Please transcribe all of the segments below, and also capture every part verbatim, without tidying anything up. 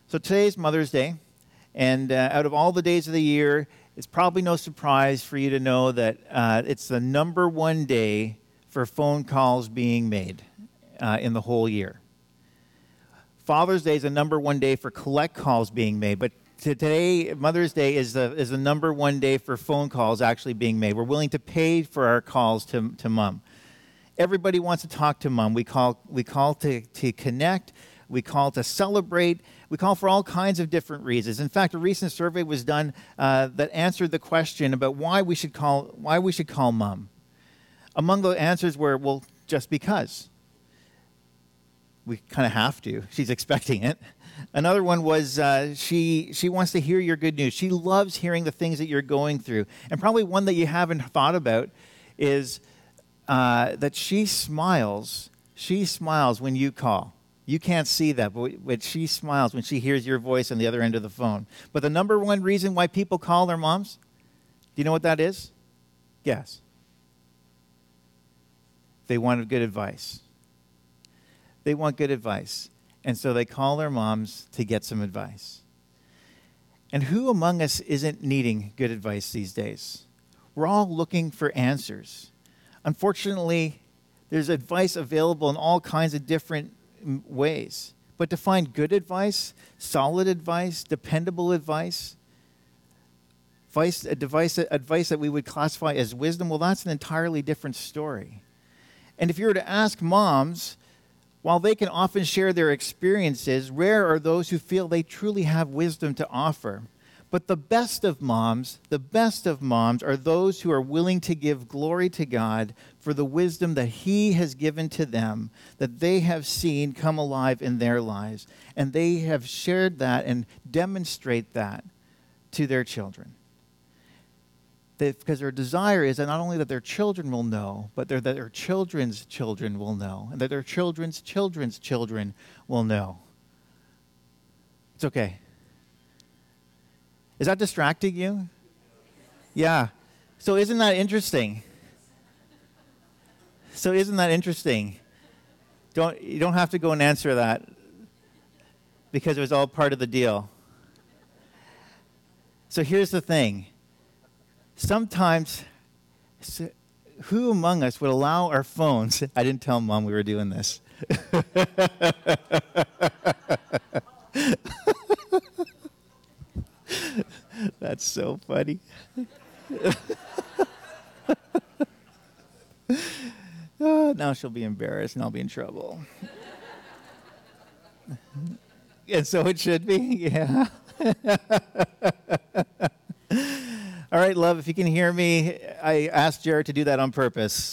So today's Mother's Day, and uh, out of all the days of the year, it's probably no surprise for you to know that uh, it's the number one day for phone calls being made uh, in the whole year. Father's Day is the number one day for collect calls being made, but today, Mother's Day is the is the number one day for phone calls actually being made. We're willing to pay for our calls to to Mom. Everybody wants to talk to Mom. We call we call to to connect. We call to celebrate. We call for all kinds of different reasons. In fact, a recent survey was done uh, that answered the question about why we should call why we should call Mom. Among the answers were, well, just because. We kind of have to. She's expecting it. Another one was uh, she she wants to hear your good news. She loves hearing the things that you're going through. And probably one that you haven't thought about is uh, that she smiles. She smiles when you call. You can't see that, but, but she smiles when she hears your voice on the other end of the phone. But the number one reason why people call their moms, do you know what that is? Guess. They want good advice. They want good advice. And so they call their moms to get some advice. And who among us isn't needing good advice these days? We're all looking for answers. Unfortunately, there's advice available in all kinds of different ways. But to find good advice, solid advice, dependable advice, advice, advice, advice that we would classify as wisdom, well, that's an entirely different story. And if you were to ask moms, while they can often share their experiences, rare are those who feel they truly have wisdom to offer. But the best of moms, the best of moms are those who are willing to give glory to God for the wisdom that He has given to them, that they have seen come alive in their lives. And they have shared that and demonstrate that to their children. They, because their desire is that not only that their children will know, but that their children's children will know, and that their children's children's children will know. It's okay. Is that distracting you? Yeah. So isn't that interesting? So isn't that interesting? Don't you don't have to go and answer that because it was all part of the deal. So here's the thing. Sometimes, who among us would allow our phones? I didn't tell Mom we were doing this. That's so funny. Oh, now she'll be embarrassed and I'll be in trouble. And so it should be, yeah. All right, love, if you can hear me, I asked Jared to do that on purpose.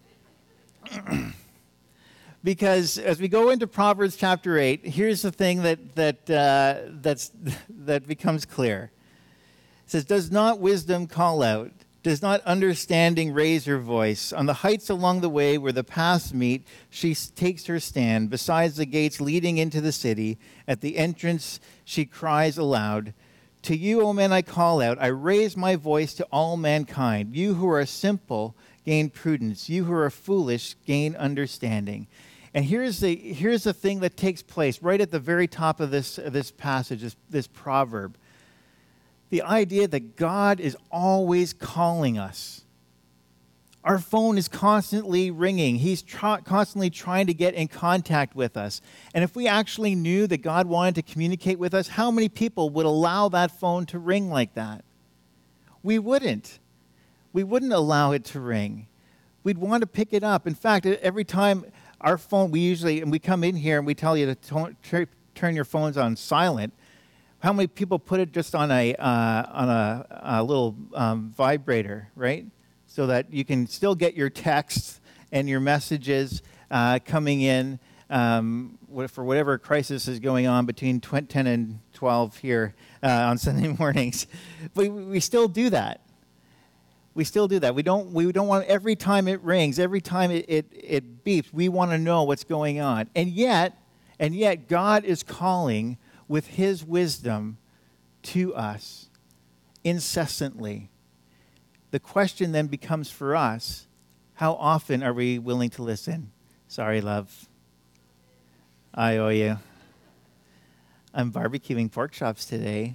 Because as we go into Proverbs chapter eight, here's the thing that that uh, that's that becomes clear. It says, "Does not wisdom call out? Does not understanding raise her voice? On the heights along the way where the paths meet, she takes her stand. Besides the gates leading into the city, at the entrance she cries aloud. To you, O men, I call out. I raise my voice to all mankind. You who are simple, gain prudence. You who are foolish, gain understanding." And here's the here's the thing that takes place right at the very top of this, uh, this passage, this, this proverb. The idea that God is always calling us. Our phone is constantly ringing. He's tr- constantly trying to get in contact with us. And if we actually knew that God wanted to communicate with us, how many people would allow that phone to ring like that? We wouldn't. We wouldn't allow it to ring. We'd want to pick it up. In fact, every time our phone, we usually, and we come in here and we tell you to t- t- turn your phones on silent. How many people put it just on a uh, on a, a little um, vibrator, right? So that you can still get your texts and your messages uh, coming in um, for whatever crisis is going on between ten and twelve here uh, on Sunday mornings. But we still do that. We still do that. We don't we don't want, every time it rings, every time it, it, it beeps, we want to know what's going on. And yet, and yet God is calling with His wisdom to us incessantly. The question then becomes for us, how often are we willing to listen? Sorry, love. I owe you. I'm barbecuing pork chops today.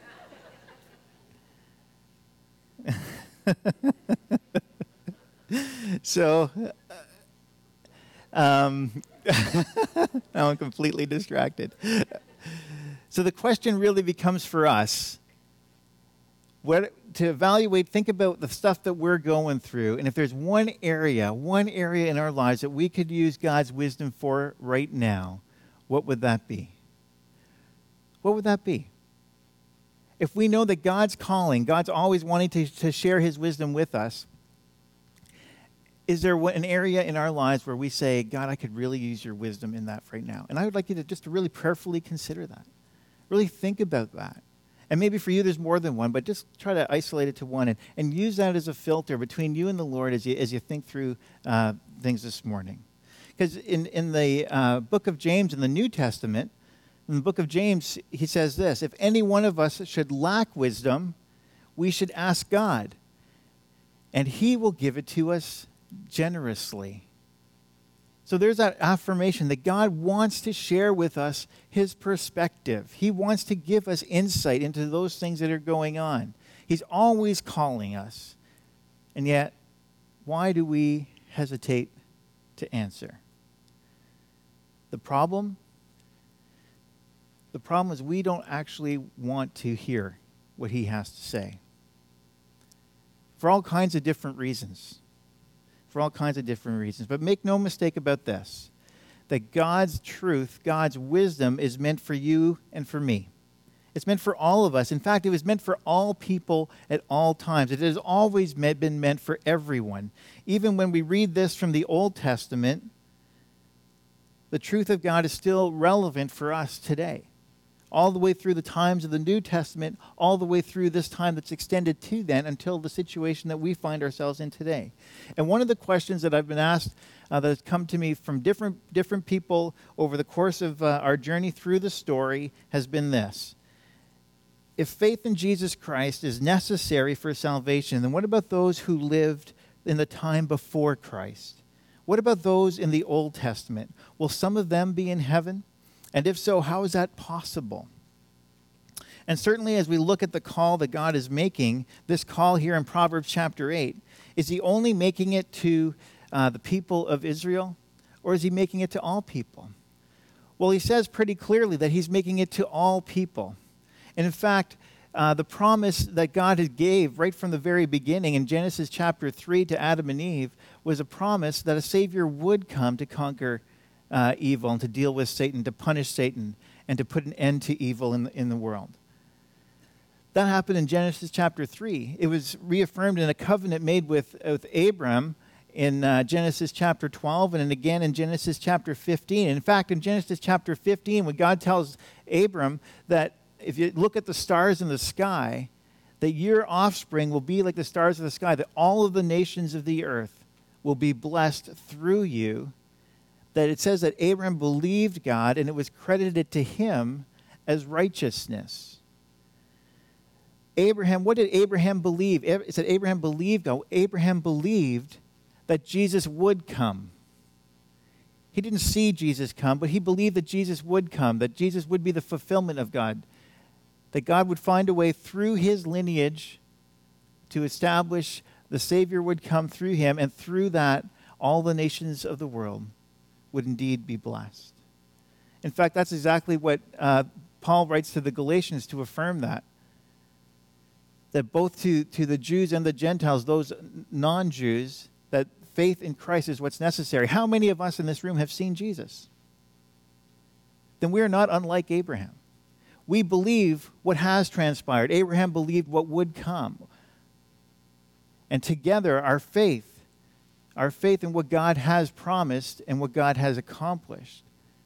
So, um, now I'm completely distracted. So the question really becomes for us, what, to evaluate, think about the stuff that we're going through, and if there's one area, one area in our lives that we could use God's wisdom for right now, what would that be? What would that be? If we know that God's calling, God's always wanting to, to share his wisdom with us, is there an area in our lives where we say, God, I could really use your wisdom in that right now? And I would like you to just to really prayerfully consider that. Really think about that. And maybe for you there's more than one, but just try to isolate it to one and, and use that as a filter between you and the Lord as you, as you think through uh, things this morning. Because in, in the uh, book of James in the New Testament, in the book of James, he says this, if any one of us should lack wisdom, we should ask God, and he will give it to us generously. So there's that affirmation that God wants to share with us his perspective. He wants to give us insight into those things that are going on. He's always calling us. And yet, why do we hesitate to answer? The problem? The problem is we don't actually want to hear what he has to say. For all kinds of different reasons. For all kinds of different reasons. But make no mistake about this, that God's truth, God's wisdom is meant for you and for me. It's meant for all of us. In fact, it was meant for all people at all times. It has always been meant for everyone. Even when we read this from the Old Testament, the truth of God is still relevant for us today. All the way through the times of the New Testament, all the way through this time that's extended to then until the situation that we find ourselves in today. And one of the questions that I've been asked uh, that has come to me from different, different people over the course of uh, our journey through the story has been this. If faith in Jesus Christ is necessary for salvation, then what about those who lived in the time before Christ? What about those in the Old Testament? Will some of them be in heaven? And if so, how is that possible? And certainly as we look at the call that God is making, this call here in Proverbs chapter eight, is he only making it to uh, the people of Israel, or is he making it to all people? Well, he says pretty clearly that he's making it to all people. And in fact, uh, the promise that God had gave right from the very beginning in Genesis chapter three to Adam and Eve was a promise that a Savior would come to conquer Uh, evil and to deal with Satan, to punish Satan, and to put an end to evil in the, in the world. That happened in Genesis chapter three. It was reaffirmed in a covenant made with, with Abram in uh, Genesis chapter twelve, and then again in Genesis chapter fifteen. And in fact, in Genesis chapter fifteen, when God tells Abram that if you look at the stars in the sky, that your offspring will be like the stars of the sky, that all of the nations of the earth will be blessed through you, that it says that Abraham believed God and it was credited to him as righteousness. Abraham, what did Abraham believe? It said Abraham believed God. Abraham believed that Jesus would come. He didn't see Jesus come, but he believed that Jesus would come, that Jesus would be the fulfillment of God, that God would find a way through his lineage to establish the Savior would come through him, and through that, all the nations of the world would indeed be blessed. In fact, that's exactly what uh, Paul writes to the Galatians to affirm that. That both to, to the Jews and the Gentiles, those non-Jews, that faith in Christ is what's necessary. How many of us in this room have seen Jesus? Then we are not unlike Abraham. We believe what has transpired. Abraham believed what would come. And together, our faith Our faith in what God has promised and what God has accomplished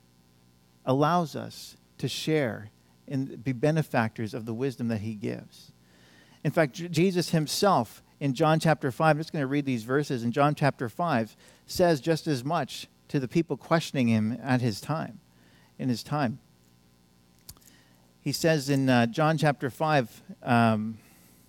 allows us to share and be benefactors of the wisdom that he gives. In fact, J- Jesus himself in John chapter five, I'm just going to read these verses, in John chapter five, says just as much to the people questioning him at his time, in his time. He says in uh, John chapter five, um,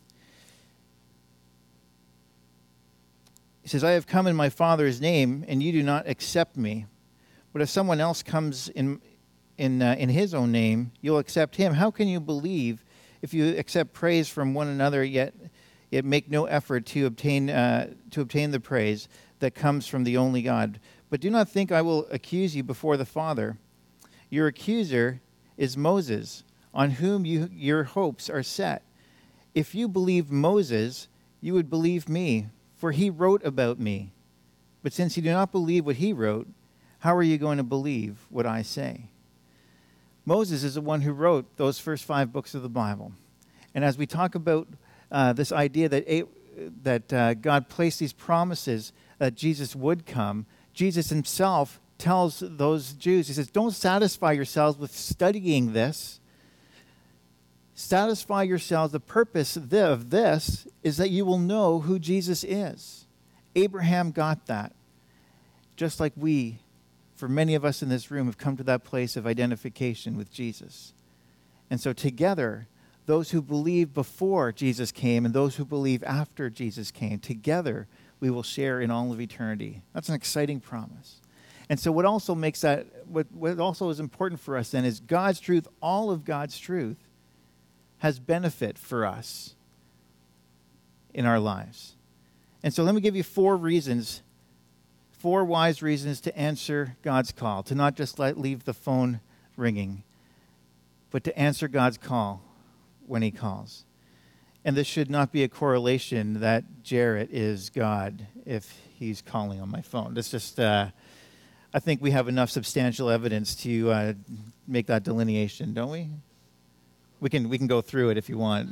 he says, I have come in my Father's name, and you do not accept me. But if someone else comes in, in, uh, in his own name, you'll accept him. How can you believe if you accept praise from one another, yet, yet make no effort to obtain, uh, to obtain the praise that comes from the only God? But do not think I will accuse you before the Father. Your accuser is Moses, on whom you, your hopes are set. If you believed Moses, you would believe me, for he wrote about me. But since you do not believe what he wrote, how are you going to believe what I say? Moses is the one who wrote those first five books of the Bible. And as we talk about uh, this idea that, a, that uh, God placed these promises that Jesus would come, Jesus himself tells those Jews, he says, don't satisfy yourselves with studying this. Satisfy yourselves. The purpose of this is that you will know who Jesus is. Abraham got that. Just like we, for many of us in this room, have come to that place of identification with Jesus. And so together, those who believe before Jesus came and those who believe after Jesus came, together we will share in all of eternity. That's an exciting promise. And so what also makes that, what, what also is important for us then is God's truth, all of God's truth, has benefit for us in our lives. And so let me give you four reasons, four wise reasons to answer God's call, to not just let leave the phone ringing, but to answer God's call when he calls. And this should not be a correlation that Jarrett is God if he's calling on my phone. That's just, uh, I think we have enough substantial evidence to uh, make that delineation, don't we? We can we can go through it if you want.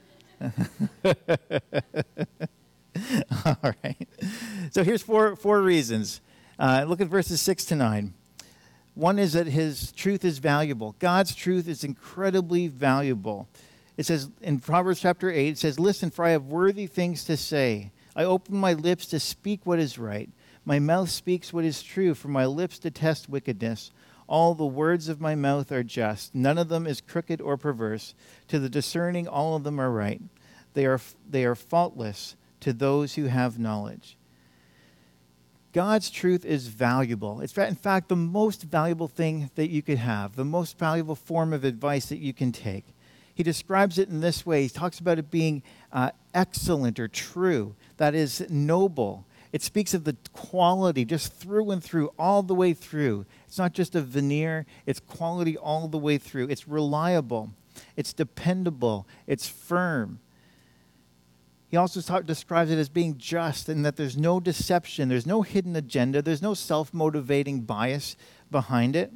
All right. So here's four four reasons. Uh, look at verses six to nine. One is that his truth is valuable. God's truth is incredibly valuable. It says in Proverbs chapter eight, it says, listen, for I have worthy things to say. I open my lips to speak what is right. My mouth speaks what is true, for my lips detest wickedness. All the words of my mouth are just. None of them is crooked or perverse. To the discerning, all of them are right. They are, they are faultless to those who have knowledge. God's truth is valuable. It's, in fact, the most valuable thing that you could have, the most valuable form of advice that you can take. He describes it in this way. He talks about it being uh, excellent or true, that is noble. It speaks of the quality just through and through, all the way through. It's not just a veneer. It's quality all the way through. It's reliable. It's dependable. It's firm. He also talk, describes it as being just and that there's no deception. There's no hidden agenda. There's no self-motivating bias behind it.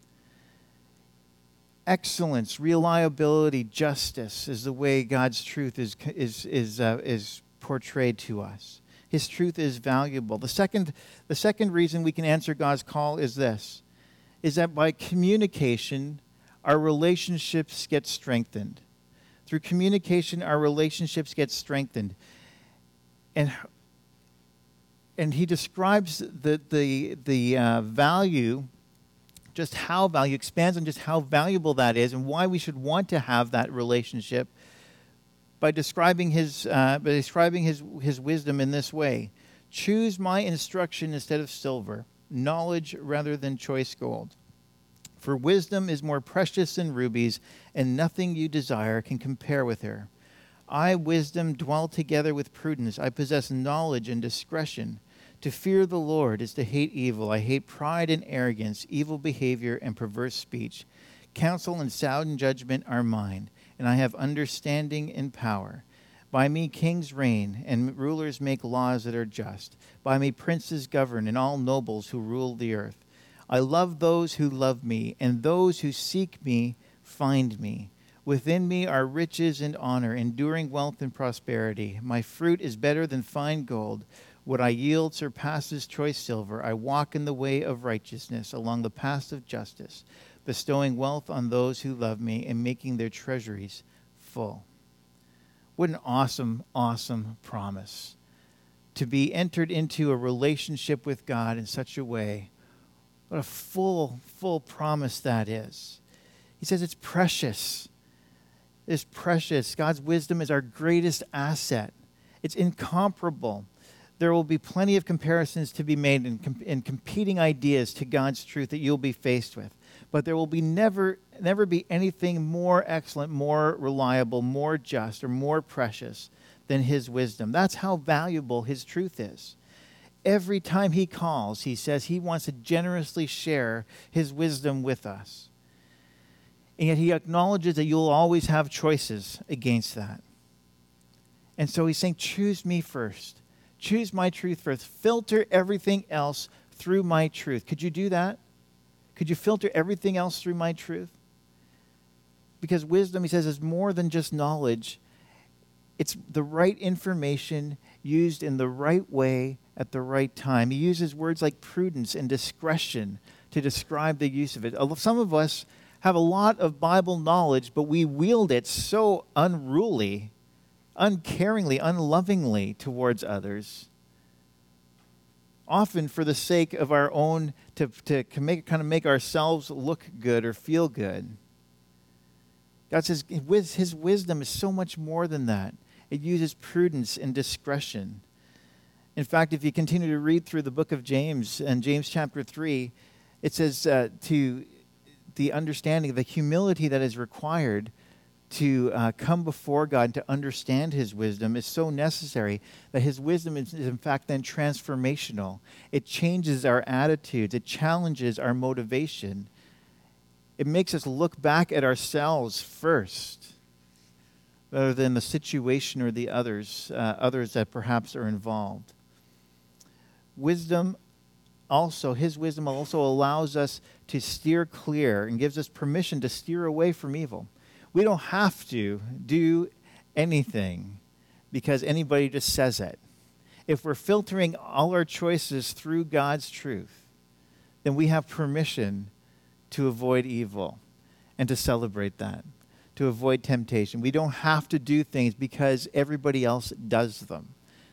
Excellence, reliability, justice is the way God's truth is, is, is, uh, is portrayed to us. His truth is valuable. The second, the second reason we can answer God's call is this, is that by communication, our relationships get strengthened. Through communication, our relationships get strengthened. And, and he describes the, the, the uh, value, just how value, expands on just how valuable that is and why we should want to have that relationship by describing his uh, by describing his his wisdom in this way. Choose my instruction instead of silver, knowledge rather than choice gold. For wisdom is more precious than rubies, and nothing you desire can compare with her. I, wisdom, dwell together with prudence. I possess knowledge and discretion. To fear the Lord is to hate evil. I hate pride and arrogance, evil behavior and perverse speech. Counsel and sound judgment are mine, and I have understanding and power. By me kings reign, and rulers make laws that are just. By me princes govern, and all nobles who rule the earth. I love those who love me, and those who seek me find me. Within me are riches and honor, enduring wealth and prosperity. My fruit is better than fine gold. What I yield surpasses choice silver. I walk in the way of righteousness, along the paths of justice, bestowing wealth on those who love me and making their treasuries full. What an awesome, awesome promise. To be entered into a relationship with God in such a way. What a full, full promise that is. He says it's precious. It's precious. God's wisdom is our greatest asset. It's incomparable. There will be plenty of comparisons to be made and, com- and competing ideas to God's truth that you'll be faced with. but there will be never, never be anything more excellent, more reliable, more just, or more precious than his wisdom. That's how valuable his truth is. Every time he calls, he says he wants to generously share his wisdom with us. And yet he acknowledges that you'll always have choices against that. And so he's saying, choose me first. Choose my truth first. Filter everything else through my truth. Could you do that? Could you filter everything else through my truth? Because wisdom, he says, is more than just knowledge. It's the right information used in the right way at the right time. He uses words like prudence and discretion to describe the use of it. Some of us have a lot of Bible knowledge, but we wield it so unruly, uncaringly, unlovingly towards others, often for the sake of our own, to, to make, kind of make ourselves look good or feel good. God says his wisdom is so much more than that. It uses prudence and discretion. In fact, if you continue to read through the book of James, and James chapter three, it says uh, to the understanding, the humility that is required to uh, come before God and to understand his wisdom is so necessary that his wisdom is, is in fact then transformational. It changes our attitudes. It challenges our motivation. It makes us look back at ourselves first rather than the situation or the others, uh, others that perhaps are involved. Wisdom also, his wisdom also allows us to steer clear and gives us permission to steer away from evil. We don't have to do anything because anybody just says it. If we're filtering all our choices through God's truth, then we have permission to avoid evil and to celebrate that, to avoid temptation. We don't have to do things because everybody else does them.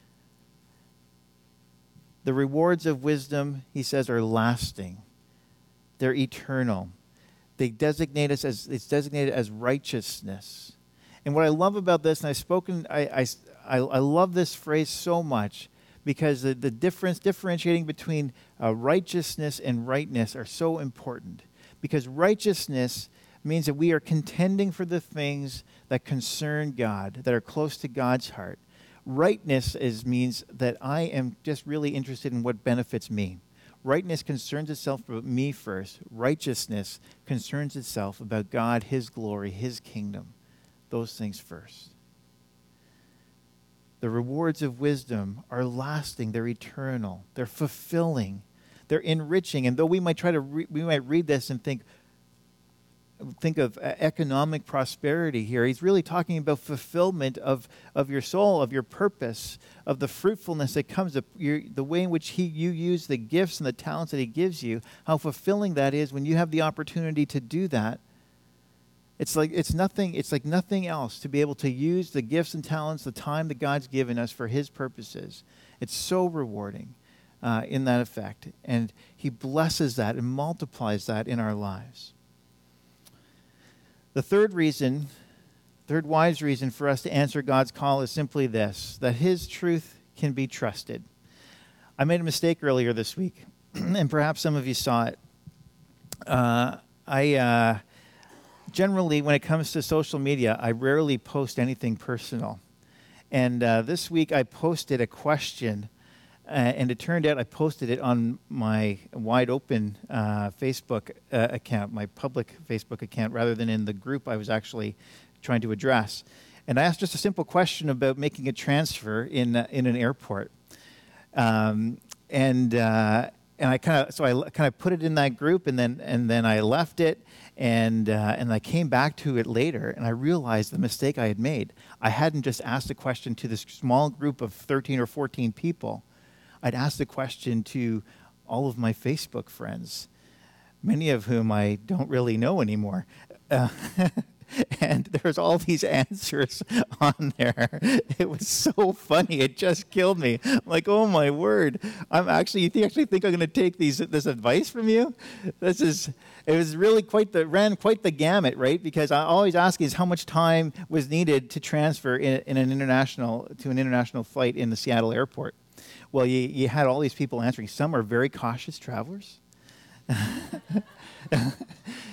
The rewards of wisdom, he says, are lasting. They're eternal. They designate us as, it's designated as righteousness. And what I love about this, and I've spoken, I, I, I, I love this phrase so much because the, the difference, differentiating between uh, righteousness and rightness are so important. Because righteousness means that we are contending for the things that concern God, that are close to God's heart. Rightness is, means that I am just really interested in what benefits me. Rightness concerns itself about me first. Righteousness concerns itself about God, his glory, his kingdom. Those things first. The rewards of wisdom are lasting. They're eternal. They're fulfilling. They're enriching. And though we might try to re- we might read this and think, think of economic prosperity here, he's really talking about fulfillment of, of your soul, of your purpose, of the fruitfulness that comes, of your, the way in which he, you use the gifts and the talents that he gives you, how fulfilling that is when you have the opportunity to do that. It's like it's nothing, it's like nothing else to be able to use the gifts and talents, the time that God's given us for his purposes. It's so rewarding uh, in that effect. And he blesses that and multiplies that in our lives. The third reason, third wise reason for us to answer God's call is simply this, that his truth can be trusted. I made a mistake earlier this week, and perhaps some of you saw it. Uh, I uh, generally, when it comes to social media, I rarely post anything personal. And uh, this week I posted a question, Uh, and it turned out I posted it on my wide open uh, Facebook uh, account, my public Facebook account, rather than in the group I was actually trying to address. And I asked just a simple question about making a transfer in uh, in an airport. Um, and uh, and I kind of so I kind of put it in that group, and then and then I left it, and uh, and I came back to it later, and I realized the mistake I had made. I hadn't just asked a question to this small group of thirteen or fourteen people. I'd asked the question to all of my Facebook friends, many of whom I don't really know anymore. Uh, and there's all these answers on there. It was so funny. It just killed me. I'm like, oh my word. I'm actually, you actually think I'm going to take these this advice from you? This is, it was really quite the, ran quite the gamut, right? Because I always ask is how much time was needed to transfer in, in an international, to an international flight in the Seattle airport. Well, you, you had all these people answering. Some are very cautious travelers.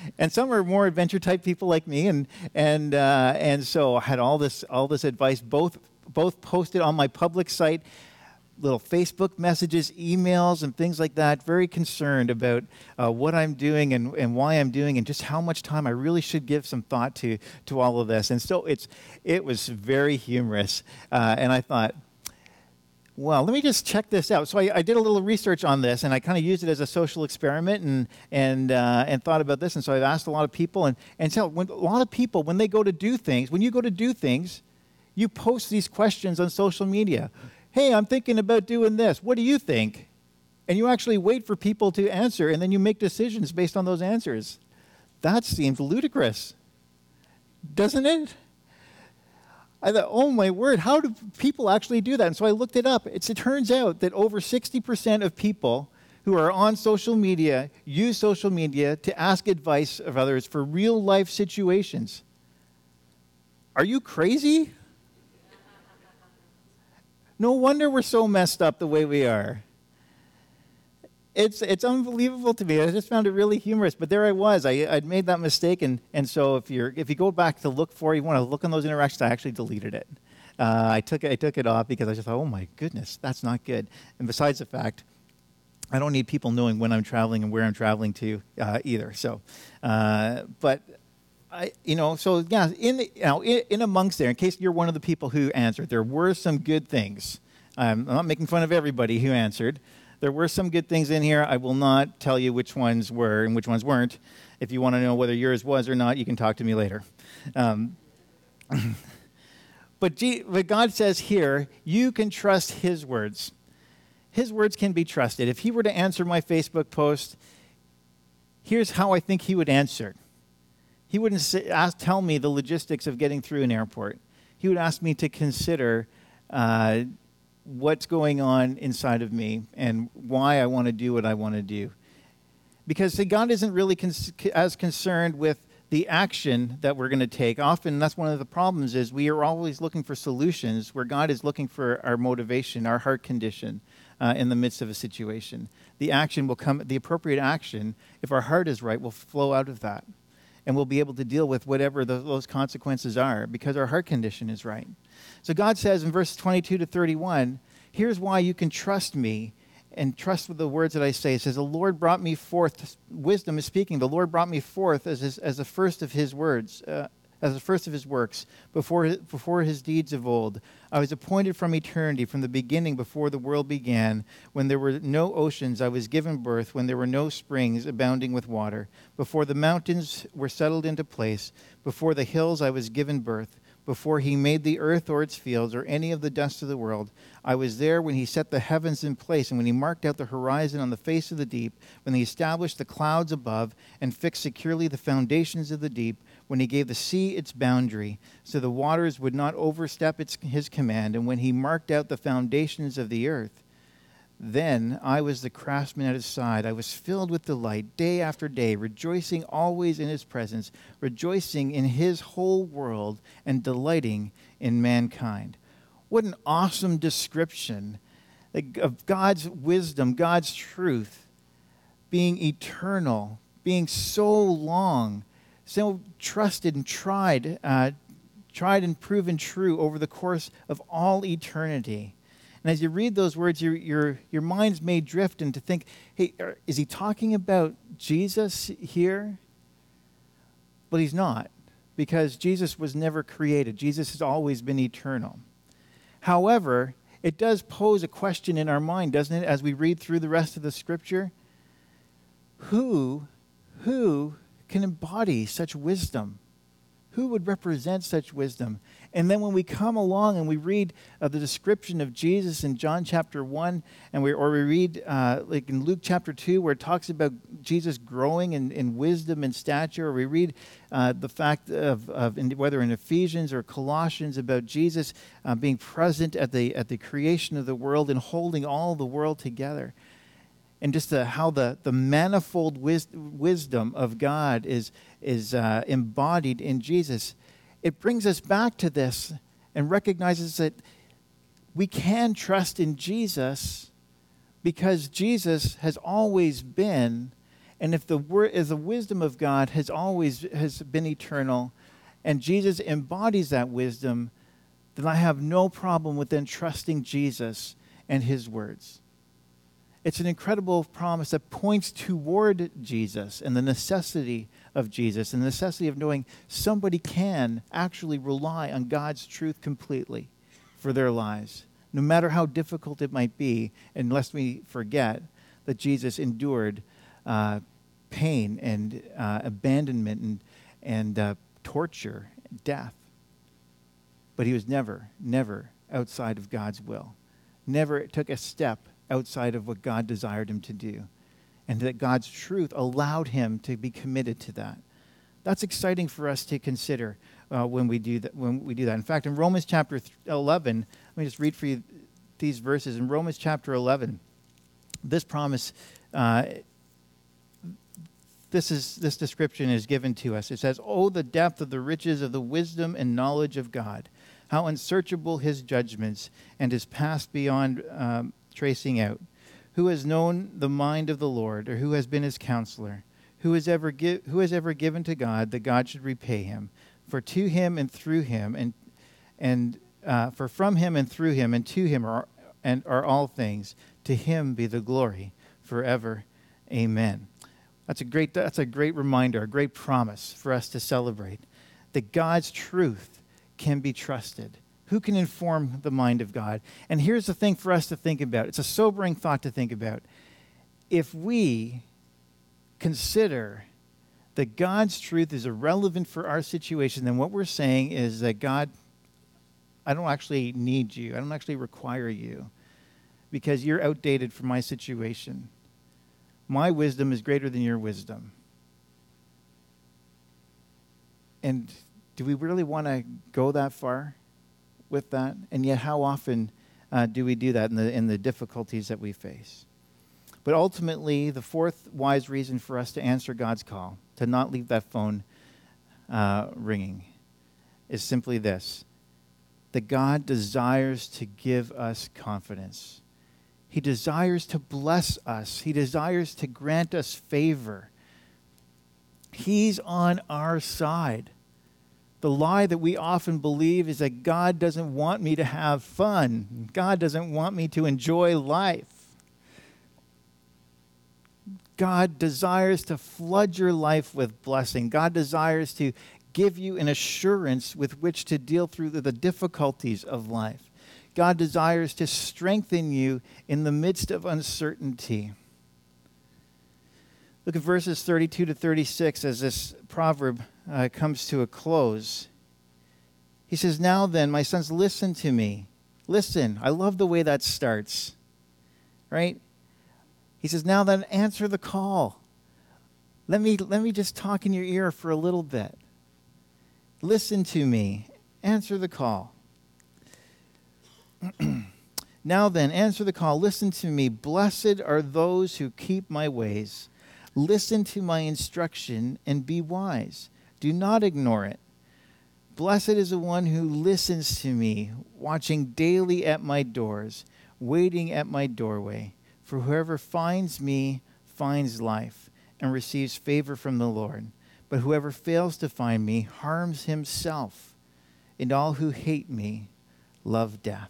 And some are more adventure type people like me, and and uh, and so I had all this all this advice, both both posted on my public site, little Facebook messages, emails, and things like that. Very concerned about uh, what I'm doing and, and why I'm doing, and just how much time I really should give some thought to to all of this. And so it's it was very humorous, uh, and I thought, well, let me just check this out. So I, I did a little research on this, and I kind of used it as a social experiment, and and uh, and thought about this. And so I've asked a lot of people, and and so when, a lot of people, when they go to do things, when you go to do things, you post these questions on social media. Hey, I'm thinking about doing this. What do you think? And you actually wait for people to answer, and then you make decisions based on those answers. That seems ludicrous, doesn't it? I thought, oh my word, how do people actually do that? And so I looked it up. It's, it turns out that over sixty percent of people who are on social media use social media to ask advice of others for real life situations. Are you crazy? No wonder we're so messed up the way we are. It's it's unbelievable to me. I just found it really humorous. But there I was. I, I'd made that mistake. And, and so if you're if you go back to look for, you want to look on those interactions, I actually deleted it. Uh, I took it I took it off because I just thought, oh my goodness, that's not good. And besides the fact, I don't need people knowing when I'm traveling and where I'm traveling to uh, either. So, uh, but I, you know, so yeah, in the, you know, in, in amongst there, in case you're one of the people who answered, there were some good things. Um, I'm not making fun of everybody who answered. There were some good things in here. I will not tell you which ones were and which ones weren't. If you want to know whether yours was or not, you can talk to me later. Um, but, G, but God says here, you can trust his words. His words can be trusted. If he were to answer my Facebook post, here's how I think he would answer. He wouldn't say, ask, tell me the logistics of getting through an airport. He would ask me to consider uh, what's going on inside of me and why I want to do what I want to do. Because see, God isn't really cons- as concerned with the action that we're going to take. Often that's one of the problems is we are always looking for solutions where God is looking for our motivation, our heart condition uh, in the midst of a situation. The action will come, the appropriate action, if our heart is right, will flow out of that. And we'll be able to deal with whatever the, those consequences are because our heart condition is right. So God says in verses twenty-two to thirty-one, here's why you can trust me and trust with the words that I say. It says, the Lord brought me forth, wisdom is speaking, the Lord brought me forth as, his, as the first of his words, uh, as the first of his works, before his, before his deeds of old. I was appointed from eternity, from the beginning, before the world began. When there were no oceans, I was given birth. When there were no springs abounding with water. Before the mountains were settled into place. Before the hills, I was given birth. Before he made the earth or its fields or any of the dust of the world. I was there when he set the heavens in place and when he marked out the horizon on the face of the deep, when he established the clouds above and fixed securely the foundations of the deep, when he gave the sea its boundary, so the waters would not overstep its, his command, and when he marked out the foundations of the earth. Then I was the craftsman at his side. I was filled with delight day after day, rejoicing always in his presence, rejoicing in his whole world, and delighting in mankind. What an awesome description of God's wisdom, God's truth, being eternal, being so long, so trusted and tried, uh, tried and proven true over the course of all eternity. And as you read those words, your, your, your minds may drift and to think, hey, is he talking about Jesus here? But he's not, because Jesus was never created. Jesus has always been eternal. However, it does pose a question in our mind, doesn't it, as we read through the rest of the scripture? Who, who can embody such wisdom? Who would represent such wisdom? And then when we come along and we read uh, the description of Jesus in John chapter one, and we, or we read uh, like in Luke chapter two, where it talks about Jesus growing in, in wisdom and stature, or we read uh, the fact of, of in, whether in Ephesians or Colossians about Jesus uh, being present at the, at the creation of the world and holding all the world together. And just the, how the, the manifold wis- wisdom of God is, is uh, embodied in Jesus. It brings us back to this and recognizes that we can trust in Jesus because Jesus has always been And if the word, as the wisdom of God has always has been eternal, and Jesus embodies that wisdom, then I have no problem with then trusting Jesus and his words. It's an incredible promise that points toward Jesus and the necessity of Jesus and the necessity of knowing somebody can actually rely on God's truth completely for their lives, no matter how difficult it might be, and lest we forget that Jesus endured uh, pain and uh, abandonment and, and uh, torture, death. But he was never, never outside of God's will. Never took a step outside of what God desired him to do. And that God's truth allowed him to be committed to that. That's exciting for us to consider uh, when we do that. When we do that. In fact, in Romans chapter eleven, let me just read for you these verses. In Romans chapter eleven, this promise, uh, this is this description is given to us. It says, "Oh, the depth of the riches of the wisdom and knowledge of God! How unsearchable his judgments, and his past beyond um, tracing out. Who has known the mind of the Lord, or who has been his counselor? Who has ever gi- who has ever given to God that God should repay him? For to him and through him and and uh, for from him and through him and to him are and are all things. To him be the glory forever. Amen." That's a great that's a great reminder, a great promise for us to celebrate that God's truth can be trusted. Who can inform the mind of God? And here's the thing for us to think about. It's a sobering thought to think about. If we consider that God's truth is irrelevant for our situation, then what we're saying is that God, I don't actually need you. I don't actually require you because you're outdated for my situation. My wisdom is greater than your wisdom. And do we really want to go that far with that? And yet how often uh, do we do that in the in the difficulties that we face? But ultimately, the fourth wise reason for us to answer God's call, to not leave that phone uh, ringing, is simply this: that God desires to give us confidence. He desires to bless us. He desires to grant us favor. He's on our side. The lie that we often believe is that God doesn't want me to have fun. God doesn't want me to enjoy life. God desires to flood your life with blessing. God desires to give you an assurance with which to deal through the difficulties of life. God desires to strengthen you in the midst of uncertainty. Look at verses thirty-two to thirty-six as this proverb uh, comes to a close. He says, "Now then, my sons, listen to me." Listen. I love the way that starts. Right? He says, "Now then, answer the call." Let me, let me just talk in your ear for a little bit. Listen to me. Answer the call. "Now then, answer the call. Listen to me. Blessed are those who keep my ways. Listen to my instruction and be wise. Do not ignore it. Blessed is the one who listens to me, watching daily at my doors, waiting at my doorway. For whoever finds me finds life and receives favor from the Lord. But whoever fails to find me harms himself. And all who hate me love death."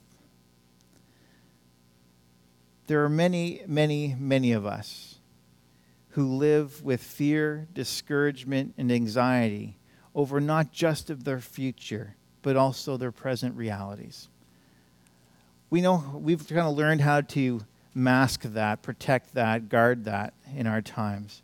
There are many, many, many of us who live with fear, discouragement, and anxiety over not just of their future, but also their present realities. We know we've kind of learned how to mask that, protect that, guard that in our times.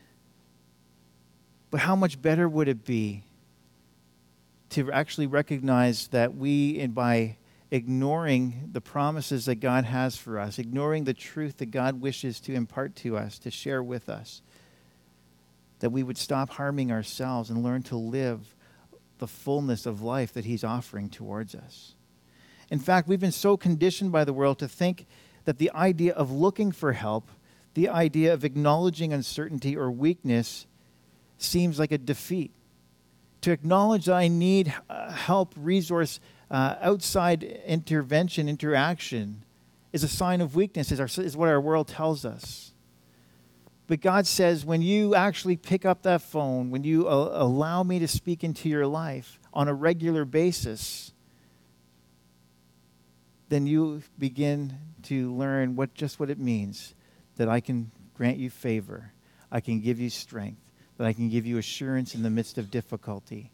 But how much better would it be to actually recognize that we, and by ignoring the promises that God has for us, ignoring the truth that God wishes to impart to us, to share with us, that we would stop harming ourselves and learn to live the fullness of life that he's offering towards us. In fact, we've been so conditioned by the world to think that the idea of looking for help, the idea of acknowledging uncertainty or weakness, seems like a defeat. To acknowledge that I need uh, help, resource, uh, outside intervention, interaction, is a sign of weakness, is, our, is what our world tells us. But God says, when you actually pick up that phone, when you uh, allow me to speak into your life on a regular basis, then you begin to learn what just what it means that I can grant you favor, I can give you strength, that I can give you assurance in the midst of difficulty.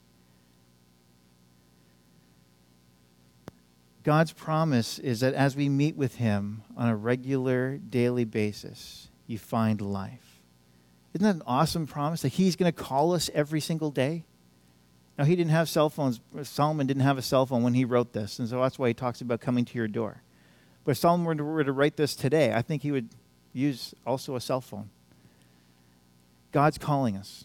God's promise is that as we meet with him on a regular daily basis, you find life. Isn't that an awesome promise that he's going to call us every single day? Now, he didn't have cell phones. Solomon didn't have a cell phone when he wrote this, and so that's why he talks about coming to your door. But if Solomon were to, were to write this today, I think he would use also a cell phone. God's calling us.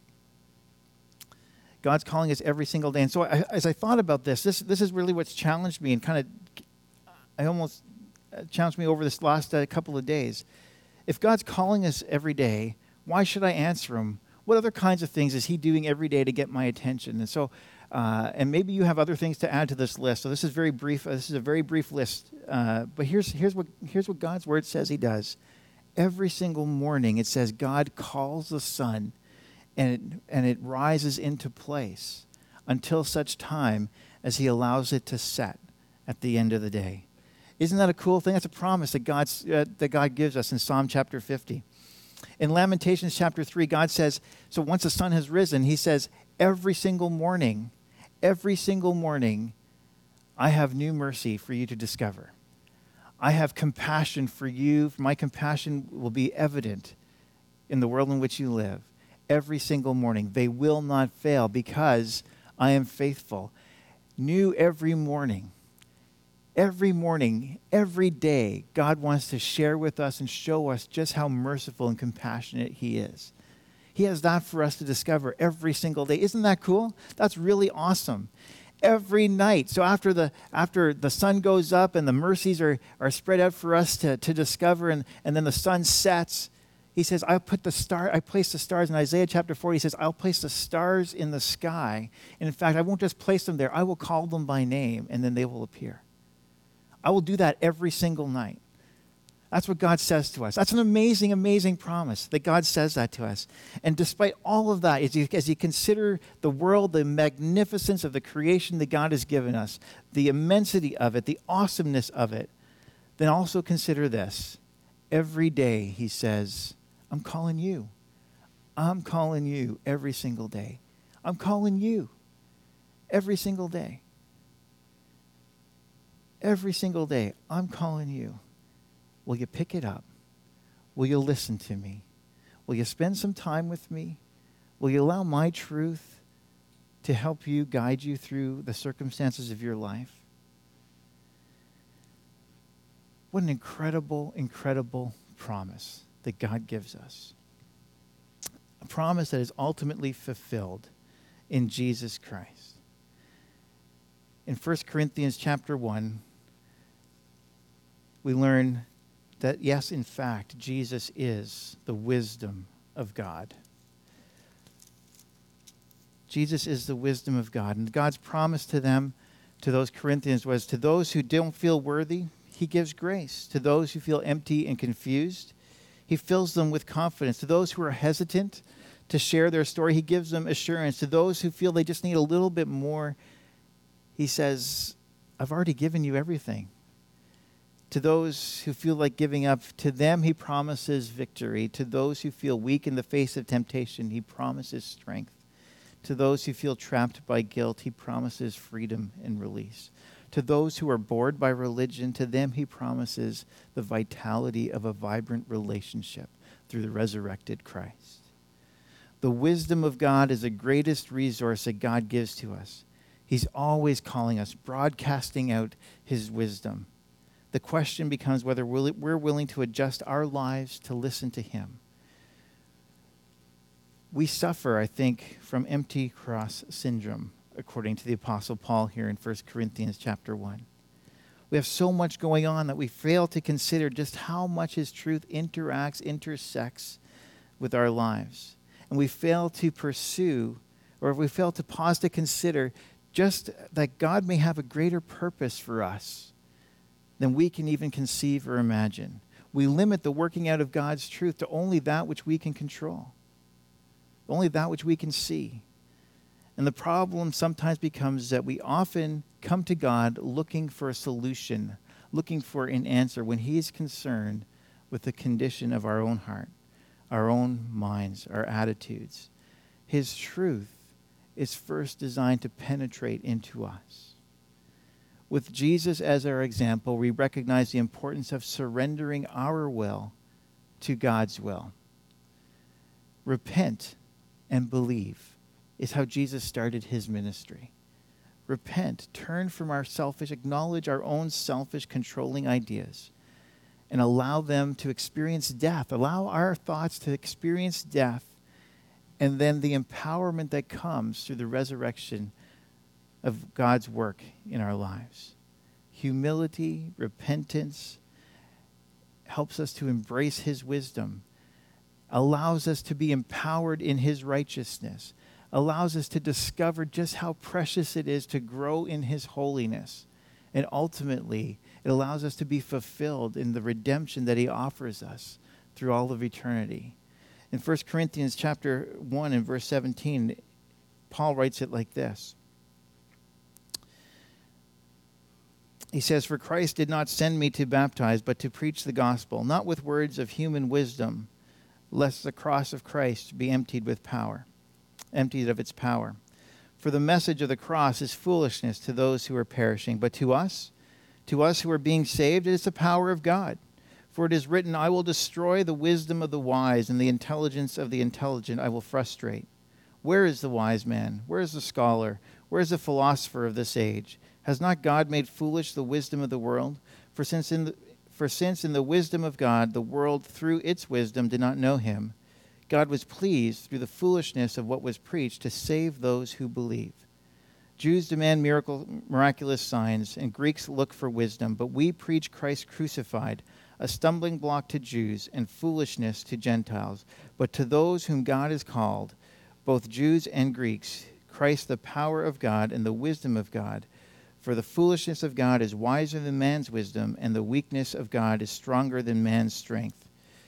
God's calling us every single day. And so I, as I thought about this, this, this is really what's challenged me and kind of, I almost challenged me over this last uh, couple of days. If God's calling us every day, why should I answer him? What other kinds of things is he doing every day to get my attention? And so, uh, and maybe you have other things to add to this list. So this is very brief. Uh, this is a very brief list. Uh, but here's here's what here's what God's word says he does. Every single morning, it says God calls the sun, and it, and it rises into place until such time as he allows it to set at the end of the day. Isn't that a cool thing? That's a promise that God's uh, that God gives us in Psalm chapter fifty. In Lamentations chapter three, God says, so once the sun has risen, he says, every single morning, every single morning, I have new mercy for you to discover. I have compassion for you. My compassion will be evident in the world in which you live. Every single morning, they will not fail because I am faithful. New every morning. Every morning, every day, God wants to share with us and show us just how merciful and compassionate he is. He has that for us to discover every single day. Isn't that cool? That's really awesome. Every night. So after the after the sun goes up and the mercies are, are spread out for us to, to discover, and, and then the sun sets, he says, I put the star, I place the stars in Isaiah chapter forty. He says, I'll place the stars in the sky. And in fact, I won't just place them there. I will call them by name, and then they will appear. I will do that every single night. That's what God says to us. That's an amazing, amazing promise that God says that to us. And despite all of that, as you, as you consider the world, the magnificence of the creation that God has given us, the immensity of it, the awesomeness of it, then also consider this. Every day, he says, I'm calling you. I'm calling you every single day. I'm calling you every single day. Every single day, I'm calling you. Will you pick it up? Will you listen to me? Will you spend some time with me? Will you allow my truth to help you, guide you through the circumstances of your life? What an incredible, incredible promise that God gives us. A promise that is ultimately fulfilled in Jesus Christ. In First Corinthians chapter one, we learn that, yes, in fact, Jesus is the wisdom of God. Jesus is the wisdom of God. And God's promise to them, to those Corinthians, was to those who don't feel worthy, he gives grace. To those who feel empty and confused, he fills them with confidence. To those who are hesitant to share their story, he gives them assurance. To those who feel they just need a little bit more, he says, I've already given you everything. To those who feel like giving up, to them he promises victory. To those who feel weak in the face of temptation, he promises strength. To those who feel trapped by guilt, he promises freedom and release. To those who are bored by religion, to them he promises the vitality of a vibrant relationship through the resurrected Christ. The wisdom of God is the greatest resource that God gives to us. He's always calling us, broadcasting out his wisdom. The question becomes whether we're willing to adjust our lives to listen to him. We suffer, I think, from empty cross syndrome, according to the Apostle Paul here in First Corinthians chapter one. We have so much going on that we fail to consider just how much his truth interacts, intersects with our lives. And we fail to pursue, or we fail to pause to consider just that God may have a greater purpose for us than we can even conceive or imagine. We limit the working out of God's truth to only that which we can control, only that which we can see. And the problem sometimes becomes that we often come to God looking for a solution, looking for an answer when he is concerned with the condition of our own heart, our own minds, our attitudes. His truth is first designed to penetrate into us. With Jesus as our example, we recognize the importance of surrendering our will to God's will. Repent and believe is how Jesus started his ministry. Repent, turn from our selfish, acknowledge our own selfish, controlling ideas, and allow them to experience death. Allow our thoughts to experience death, and then the empowerment that comes through the resurrection of God's work in our lives. Humility, repentance helps us to embrace his wisdom, allows us to be empowered in his righteousness, allows us to discover just how precious it is to grow in his holiness. And ultimately, it allows us to be fulfilled in the redemption that he offers us through all of eternity. In First Corinthians chapter one and verse seventeen, Paul writes it like this. He says, "For Christ did not send me to baptize, but to preach the gospel, not with words of human wisdom, lest the cross of Christ be emptied with power, emptied of its power. For the message of the cross is foolishness to those who are perishing, but to us, to us who are being saved, it is the power of God. For it is written, I will destroy the wisdom of the wise, and the intelligence of the intelligent I will frustrate. Where is the wise man? Where is the scholar? Where is the philosopher of this age? Has not God made foolish the wisdom of the world? For since in the, for since in the wisdom of God, the world through its wisdom did not know him, God was pleased through the foolishness of what was preached to save those who believe. Jews demand miracle, miraculous signs, and Greeks look for wisdom, but we preach Christ crucified, a stumbling block to Jews and foolishness to Gentiles. But to those whom God has called, both Jews and Greeks, Christ the power of God and the wisdom of God. For the foolishness of God is wiser than man's wisdom, and the weakness of God is stronger than man's strength."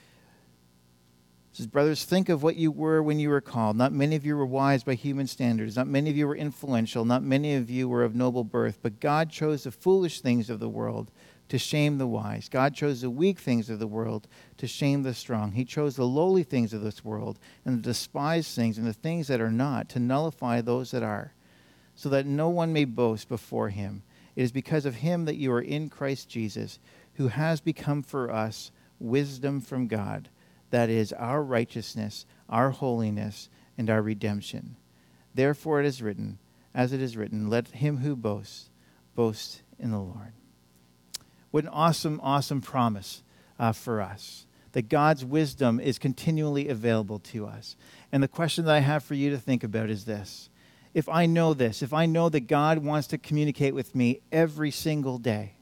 It says, brothers, think of what you were when you were called. Not many of you were wise by human standards. Not many of you were influential. Not many of you were of noble birth. But God chose the foolish things of the world to shame the wise. God chose the weak things of the world to shame the strong. He chose the lowly things of this world and the despised things and the things that are not to nullify those that are, so that no one may boast before him. It is because of him that you are in Christ Jesus, who has become for us wisdom from God. That is our righteousness, our holiness, and our redemption. Therefore it is written, as it is written, let him who boasts, boast in the Lord. What an awesome, awesome promise uh, for us, that God's wisdom is continually available to us. And the question that I have for you to think about is this. If I know this, if I know that God wants to communicate with me every single day,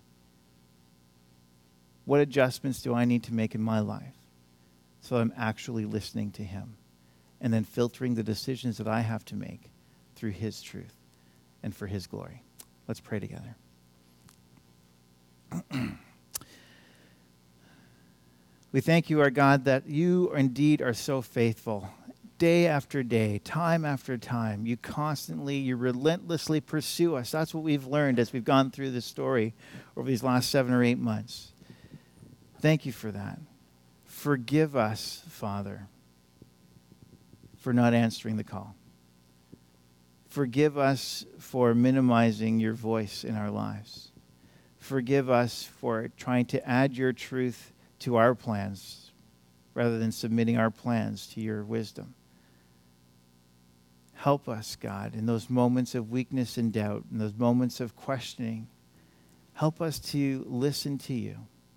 what adjustments do I need to make in my life so I'm actually listening to him and then filtering the decisions that I have to make through his truth and for his glory? Let's pray together. We thank you, our God, that you indeed are so faithful. Day after day, time after time, you constantly, you relentlessly pursue us. That's what we've learned as we've gone through this story over these last seven or eight months. Thank you for that. Forgive us, Father, for not answering the call. Forgive us for minimizing your voice in our lives. Forgive us for trying to add your truth to our plans rather than submitting our plans to your wisdom. Help us, God, in those moments of weakness and doubt, in those moments of questioning. Help us to listen to you.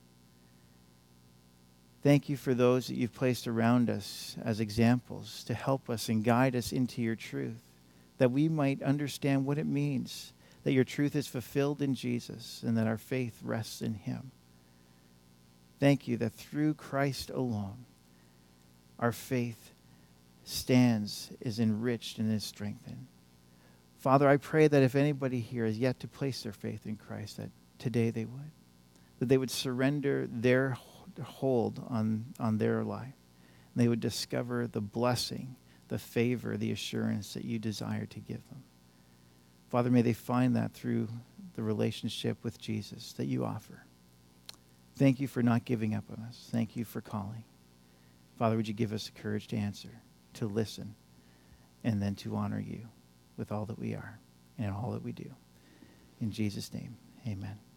Thank you for those that you've placed around us as examples to help us and guide us into your truth, that we might understand what it means, that your truth is fulfilled in Jesus and that our faith rests in him. Thank you that through Christ alone, our faith stands, is enriched, and is strengthened. Father, I pray that if anybody here has yet to place their faith in Christ, that today they would. That they would surrender their, hold on, on their life. And they would discover the blessing, the favor, the assurance that you desire to give them. Father, may they find that through the relationship with Jesus that you offer. Thank you for not giving up on us. Thank you for calling. Father, would you give us the courage to answer, to listen, and then to honor you with all that we are and all that we do. In Jesus' name, amen.